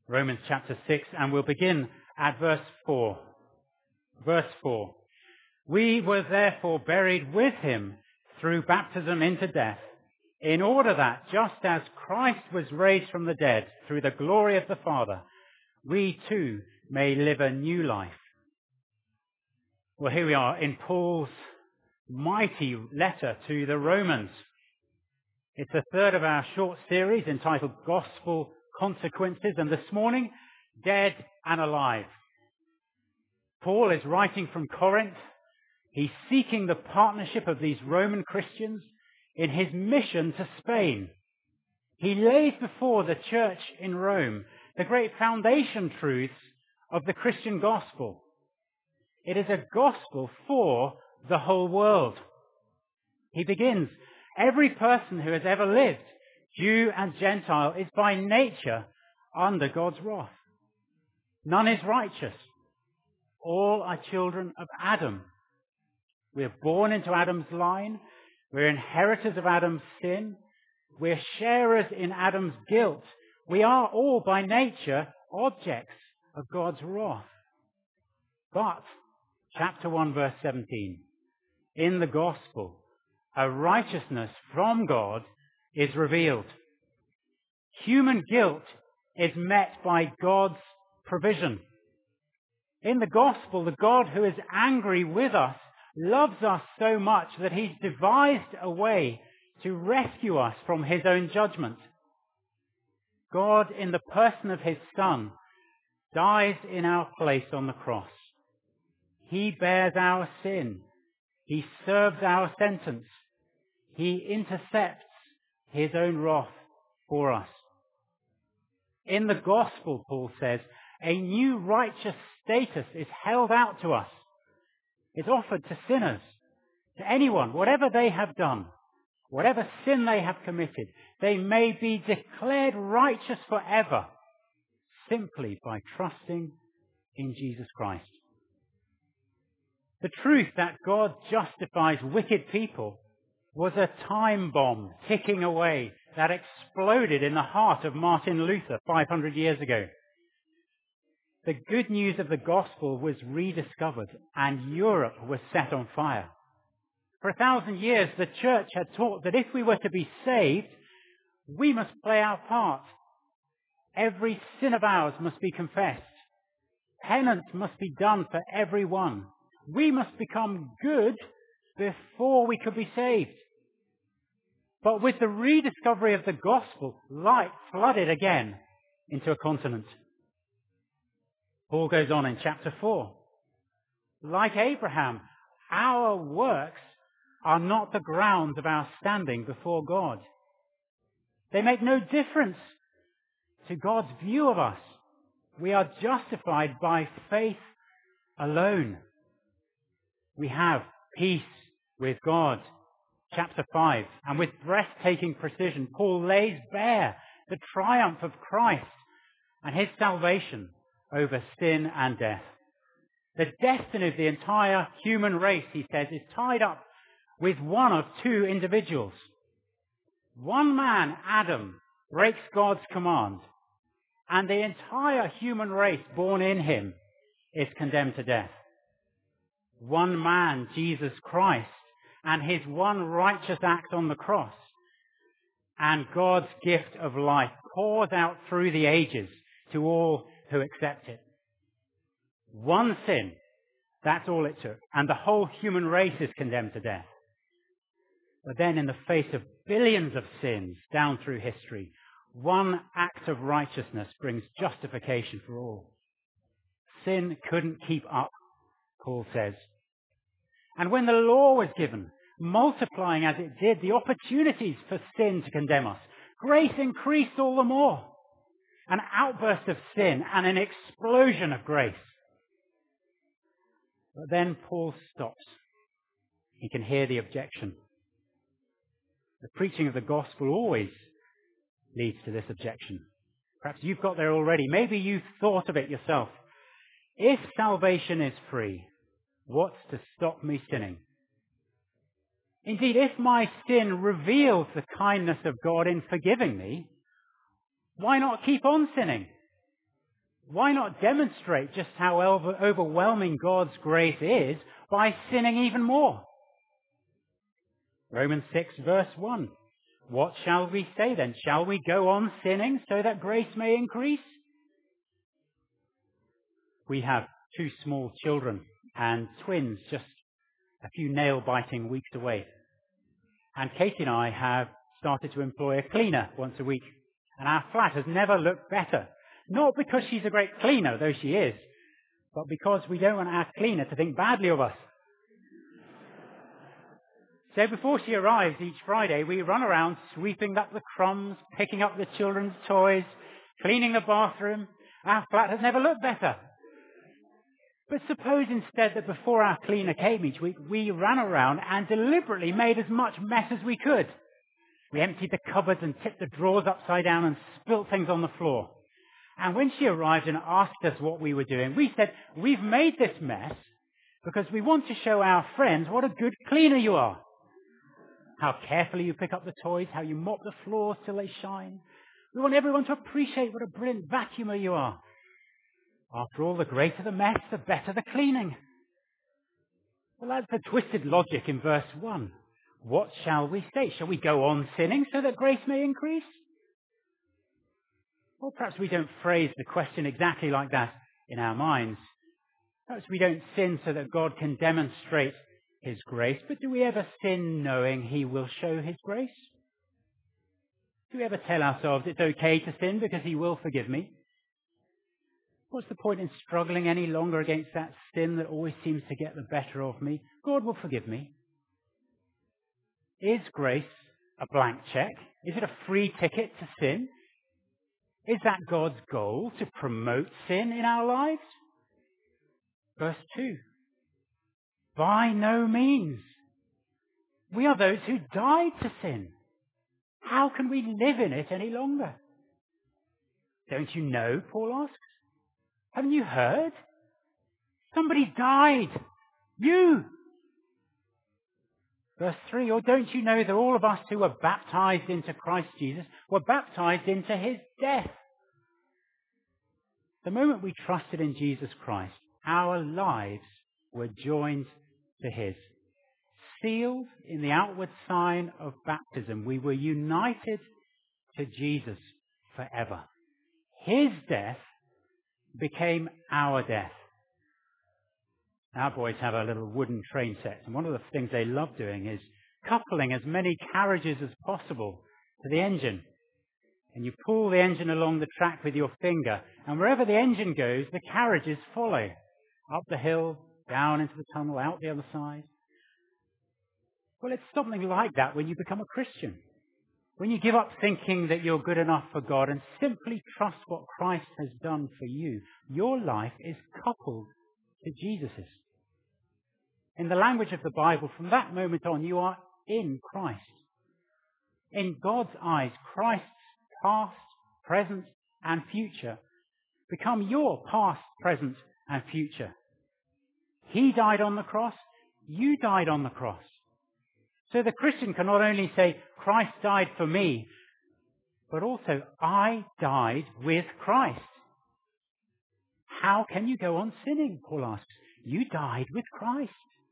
Romans chapter 6, and we'll begin at verse 4. Verse 4. We were therefore buried with him through baptism into death, in order that, just as Christ was raised from the dead through the glory of the Father, we too may live a new life. Well, here we are in Paul's mighty letter to the Romans. It's the third of our short series entitled Gospel Consequences, and this morning, Dead and Alive. Paul is writing from Corinth. He's seeking the partnership of these Roman Christians in his mission to Spain. He lays before the church in Rome the great foundation truths of the Christian gospel. It is a gospel for the whole world. He begins, every person who has ever lived, Jew and Gentile, is by nature under God's wrath. None is righteous. All are children of Adam. We're born into Adam's line. We're inheritors of Adam's sin. We're sharers in Adam's guilt. We are all by nature objects of God's wrath. But, chapter 1, verse 17, in the gospel, a righteousness from God is revealed. Human guilt is met by God's provision. In the gospel, the God who is angry with us loves us so much that he's devised a way to rescue us from his own judgment. God, in the person of his Son, dies in our place on the cross. He bears our sin. He serves our sentence. He intercepts his own wrath for us. In the gospel, Paul says, a new righteous status is held out to us. It's offered to sinners, to anyone, whatever they have done, whatever sin they have committed. They may be declared righteous forever simply by trusting in Jesus Christ. The truth that God justifies wicked people was a time bomb ticking away that exploded in the heart of Martin Luther 500 years ago. The good news of the gospel was rediscovered and Europe was set on fire. For 1,000 years, the church had taught that if we were to be saved, we must play our part. Every sin of ours must be confessed. Penance must be done for every one. We must become good before we could be saved. But with the rediscovery of the gospel, light flooded again into a continent. Paul goes on in chapter 4. Like Abraham, our works are not the grounds of our standing before God. They make no difference to God's view of us. We are justified by faith alone. We have peace with God. Chapter 5. And with breathtaking precision, Paul lays bare the triumph of Christ and his salvation over sin and death. The destiny of the entire human race, he says, is tied up with one of two individuals. One man, Adam, breaks God's command, and the entire human race born in him is condemned to death. One man, Jesus Christ, and his one righteous act on the cross, and God's gift of life pours out through the ages to all who accept it. One sin, that's all it took, and the whole human race is condemned to death. But then in the face of billions of sins down through history, one act of righteousness brings justification for all. Sin couldn't keep up, Paul says. And when the law was given, multiplying as it did the opportunities for sin to condemn us, grace increased all the more. An outburst of sin and an explosion of grace. But then Paul stops. He can hear the objection. The preaching of the gospel always leads to this objection. Perhaps you've got there already. Maybe you've thought of it yourself. If salvation is free, what's to stop me sinning? Indeed, if my sin reveals the kindness of God in forgiving me, why not keep on sinning? Why not demonstrate just how overwhelming God's grace is by sinning even more? Romans 6 verse 1. What shall we say then? Shall we go on sinning so that grace may increase? We have 2 small children and twins just a few nail-biting weeks away. And Katie and I have started to employ a cleaner once a week. And our flat has never looked better. Not because she's a great cleaner, though she is, but because we don't want our cleaner to think badly of us. So before she arrives each Friday, we run around sweeping up the crumbs, picking up the children's toys, cleaning the bathroom. Our flat has never looked better. But suppose instead that before our cleaner came each week, we ran around and deliberately made as much mess as we could. We emptied the cupboards and tipped the drawers upside down and spilt things on the floor. And when she arrived and asked us what we were doing, we said, we've made this mess because we want to show our friends what a good cleaner you are. How carefully you pick up the toys, how you mop the floors till they shine. We want everyone to appreciate what a brilliant vacuumer you are. After all, the greater the mess, the better the cleaning. Well, that's the twisted logic in verse 1. What shall we say? Shall we go on sinning so that grace may increase? Or perhaps we don't phrase the question exactly like that in our minds. Perhaps we don't sin so that God can demonstrate his grace, but do we ever sin knowing he will show his grace? Do we ever tell ourselves it's okay to sin because he will forgive me? What's the point in struggling any longer against that sin that always seems to get the better of me? God will forgive me. Is grace a blank check? Is it a free ticket to sin? Is that God's goal, to promote sin in our lives? Verse 2. By no means. We are those who died to sin. How can we live in it any longer? Don't you know, Paul asks? Haven't you heard? Somebody died. You. Verse 3, or don't you know that all of us who were baptized into Christ Jesus were baptized into his death? The moment we trusted in Jesus Christ, our lives were joined to his. Sealed in the outward sign of baptism, we were united to Jesus forever. His death became our death. Our boys have a little wooden train set, and one of the things they love doing is coupling as many carriages as possible to the engine. And you pull the engine along the track with your finger, and wherever the engine goes, the carriages follow. Up the hill, down into the tunnel, out the other side. Well, it's something like that when you become a Christian. When you give up thinking that you're good enough for God and simply trust what Christ has done for you, your life is coupled to Jesus's. In the language of the Bible, from that moment on, you are in Christ. In God's eyes, Christ's past, present, and future become your past, present, and future. He died on the cross. You died on the cross. So the Christian can not only say, Christ died for me, but also, I died with Christ. How can you go on sinning, Paul asks. You died with Christ.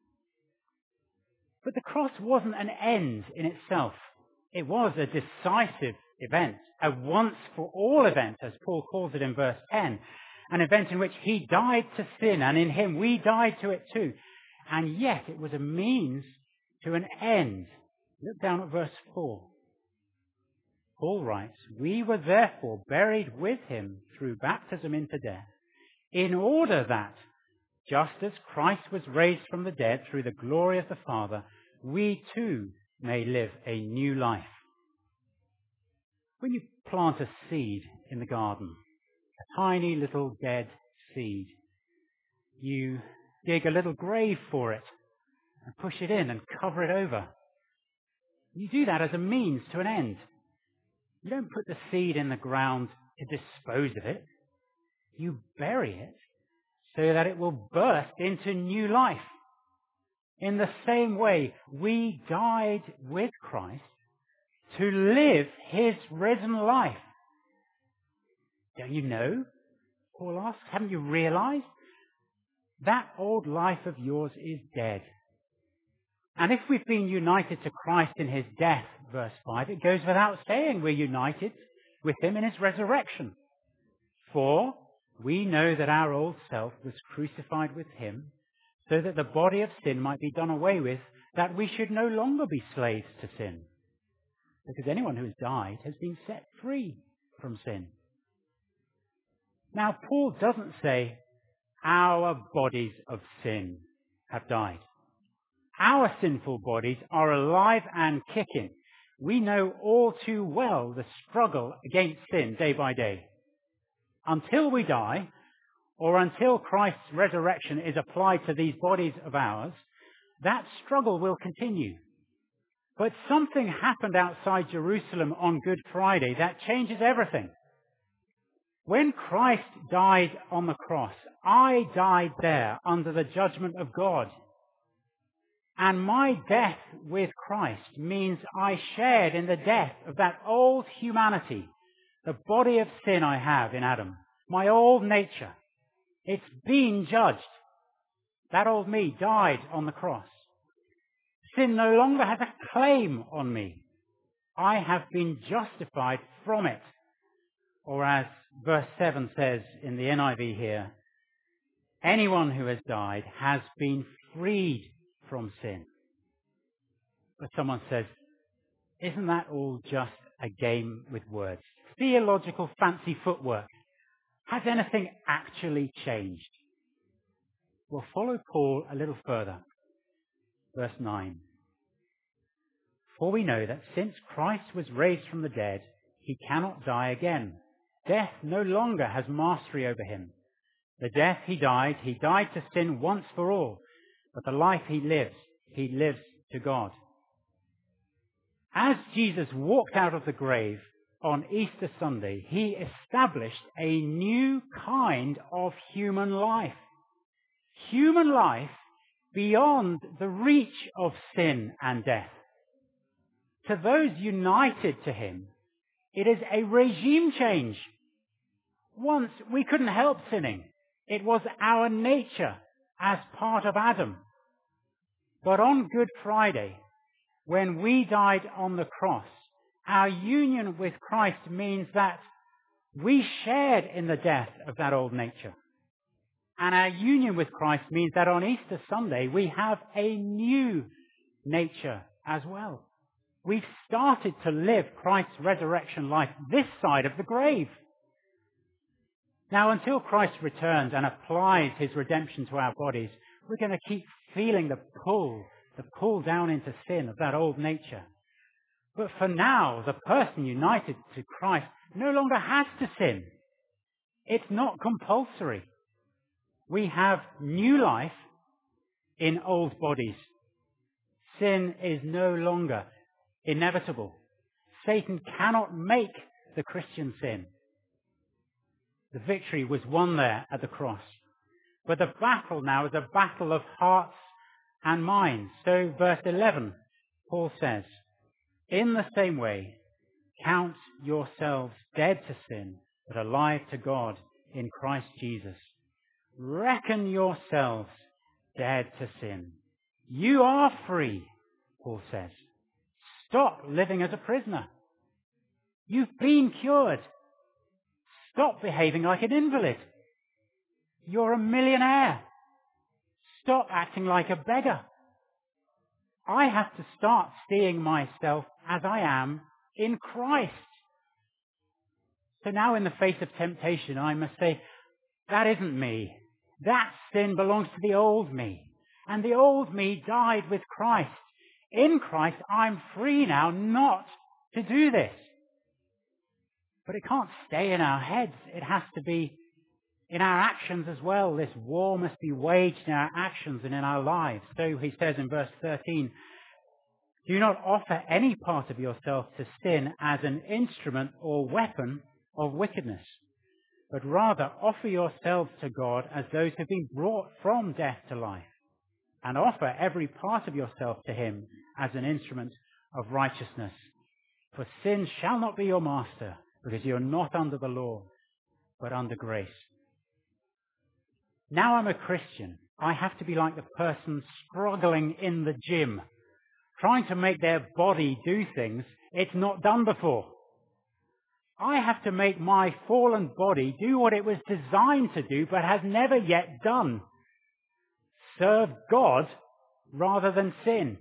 But the cross wasn't an end in itself. It was a decisive event, a once-for-all event, as Paul calls it in verse 10, an event in which he died to sin, and in him we died to it too. And yet it was a means to an end. Look down at verse 4. Paul writes, we were therefore buried with him through baptism into death, in order that, just as Christ was raised from the dead through the glory of the Father, we too may live a new life. When you plant a seed in the garden, a tiny little dead seed, you dig a little grave for it and push it in and cover it over. You do that as a means to an end. You don't put the seed in the ground to dispose of it. You bury it so that it will burst into new life. In the same way, we died with Christ to live his risen life. Don't you know Paul asks. Haven't you realized? That old life of yours is dead. And if we've been united to Christ in his death, verse 5, it goes without saying we're united with him in his resurrection. For we know that our old self was crucified with him, so that the body of sin might be done away with, that we should no longer be slaves to sin. Because anyone who has died has been set free from sin. Now, Paul doesn't say our bodies of sin have died. Our sinful bodies are alive and kicking. We know all too well the struggle against sin day by day. Until we die, or until Christ's resurrection is applied to these bodies of ours, that struggle will continue. But something happened outside Jerusalem on Good Friday that changes everything. When Christ died on the cross, I died there under the judgment of God. And my death with Christ means I shared in the death of that old humanity, the body of sin I have in Adam, my old nature. It's been judged. That old me died on the cross. Sin no longer has a claim on me. I have been justified from it. Or as verse 7 says in the NIV here, anyone who has died has been freed from sin. But someone says, isn't that all just a game with words? Theological fancy footwork. Has anything actually changed? Well, follow Paul a little further. Verse 9. For we know that since Christ was raised from the dead, he cannot die again. Death no longer has mastery over him. The death he died to sin once for all. But the life he lives to God. As Jesus walked out of the grave on Easter Sunday, he established a new kind of human life. Human life beyond the reach of sin and death. To those united to him, it is a regime change. Once we couldn't help sinning. It was our nature as part of Adam. But on Good Friday, when we died on the cross, our union with Christ means that we shared in the death of that old nature. And our union with Christ means that on Easter Sunday, we have a new nature as well. We've started to live Christ's resurrection life this side of the grave. Now, until Christ returns and applies his redemption to our bodies, we're going to keep feeling the pull down into sin of that old nature. But for now, the person united to Christ no longer has to sin. It's not compulsory. We have new life in old bodies. Sin is no longer inevitable. Satan cannot make the Christian sin. The victory was won there at the cross. But the battle now is a battle of hearts and minds. So verse 11, Paul says, in the same way, count yourselves dead to sin, but alive to God in Christ Jesus. Reckon yourselves dead to sin. You are free, Paul says. Stop living as a prisoner. You've been cured. Stop behaving like an invalid. You're a millionaire. Stop acting like a beggar. I have to start seeing myself as I am in Christ. So now in the face of temptation, I must say, that isn't me. That sin belongs to the old me. And the old me died with Christ. In Christ, I'm free now not to do this. But it can't stay in our heads. It has to be in our actions as well. This war must be waged in our actions and in our lives. So he says in verse 13, do not offer any part of yourself to sin as an instrument or weapon of wickedness, but rather offer yourselves to God as those who have been brought from death to life, and offer every part of yourself to him as an instrument of righteousness. For sin shall not be your master, because you are not under the law, but under grace. Now I'm a Christian. I have to be like the person struggling in the gym, trying to make their body do things it's not done before. I have to make my fallen body do what it was designed to do but has never yet done. Serve God rather than sin.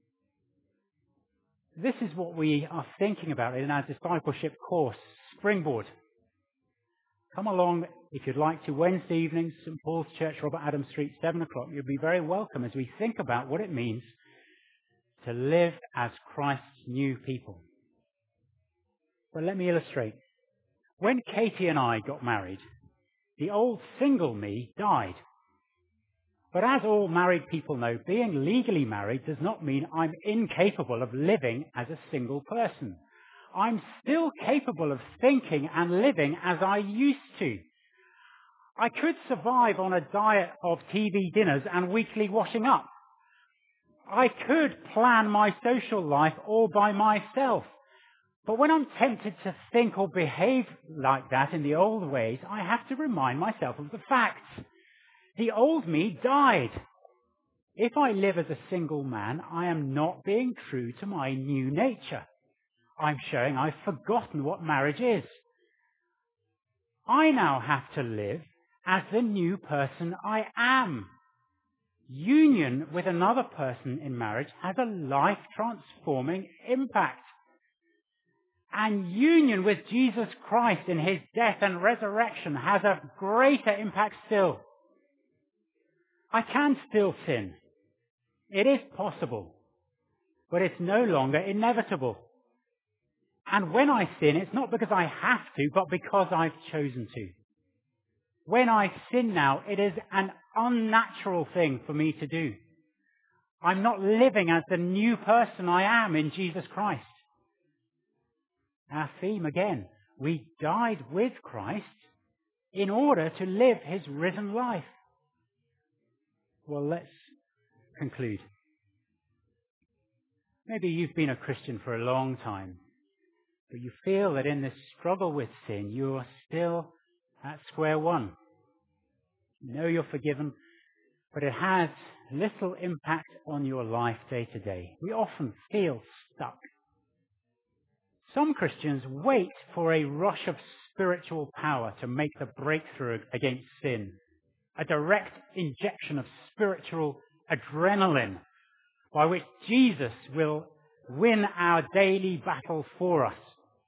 This is what we are thinking about in our discipleship course, Springboard. Come along if you'd like to Wednesday evenings, St. Paul's Church, Robert Adams Street, 7 o'clock. You'll be very welcome as we think about what it means to live as Christ's new people. But let me illustrate. When Katie and I got married, the old single me died. But as all married people know, being legally married does not mean I'm incapable of living as a single person. I'm still capable of thinking and living as I used to. I could survive on a diet of TV dinners and weekly washing up. I could plan my social life all by myself. But when I'm tempted to think or behave like that in the old ways, I have to remind myself of the facts. The old me died. If I live as a single man, I am not being true to my new nature. I'm showing I've forgotten what marriage is. I now have to live as the new person I am. Union with another person in marriage has a life-transforming impact. And union with Jesus Christ in his death and resurrection has a greater impact still. I can still sin. It is possible, but it's no longer inevitable. And when I sin, it's not because I have to, but because I've chosen to. When I sin now, it is an unnatural thing for me to do. I'm not living as the new person I am in Jesus Christ. Our theme again, we died with Christ in order to live his risen life. Well, let's conclude. Maybe you've been a Christian for a long time, but you feel that in this struggle with sin, you're still at square one. You know you're forgiven, but it has little impact on your life day to day. We often feel stuck. Some Christians wait for a rush of spiritual power to make the breakthrough against sin, a direct injection of spiritual adrenaline by which Jesus will win our daily battle for us.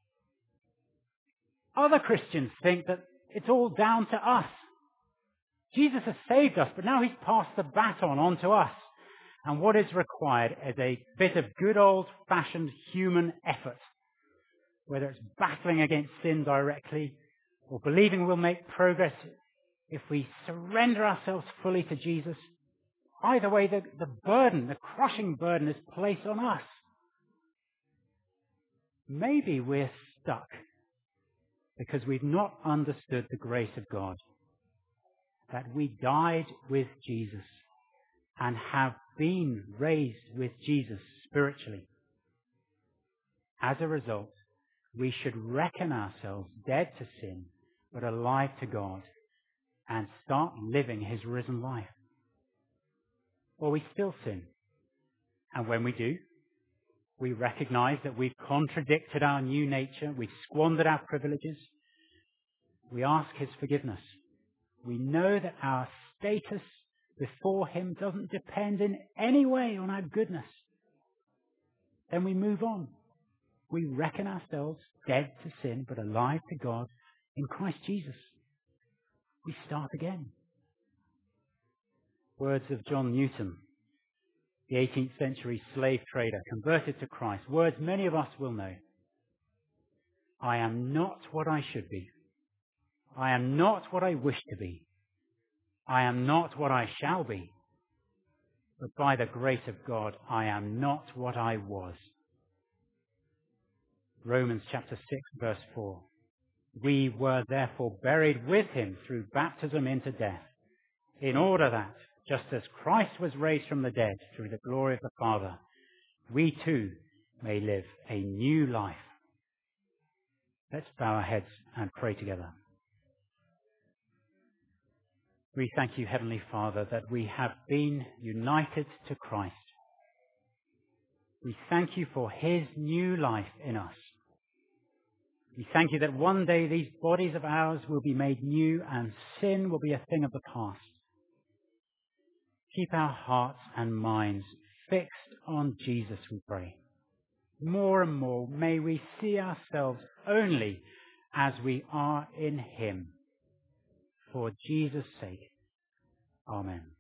Other Christians think that it's all down to us. Jesus has saved us, but now he's passed the baton on to us. And what is required is a bit of good old-fashioned human effort, whether it's battling against sin directly or believing we'll make progress if we surrender ourselves fully to Jesus. Either way, the burden, the crushing burden is placed on us. Maybe we're stuck because we've not understood the grace of God, that we died with Jesus and have been raised with Jesus spiritually. As a result, we should reckon ourselves dead to sin, but alive to God, and start living his risen life. Or we still sin. And when we do, we recognize that we've contradicted our new nature, we've squandered our privileges. We ask his forgiveness. We know that our status before him doesn't depend in any way on our goodness. Then we move on. We reckon ourselves dead to sin, but alive to God in Christ Jesus. We start again. Words of John Newton, the 18th century slave trader, converted to Christ. Words many of us will know. I am not what I should be. I am not what I wish to be. I am not what I shall be. But by the grace of God, I am not what I was. Romans chapter 6, verse 4. We were therefore buried with him through baptism into death, in order that, just as Christ was raised from the dead through the glory of the Father, we too may live a new life. Let's bow our heads and pray together. We thank you, Heavenly Father, that we have been united to Christ. We thank you for his new life in us. We thank you that one day these bodies of ours will be made new and sin will be a thing of the past. Keep our hearts and minds fixed on Jesus, we pray. More and more may we see ourselves only as we are in him. For Jesus' sake. Amen.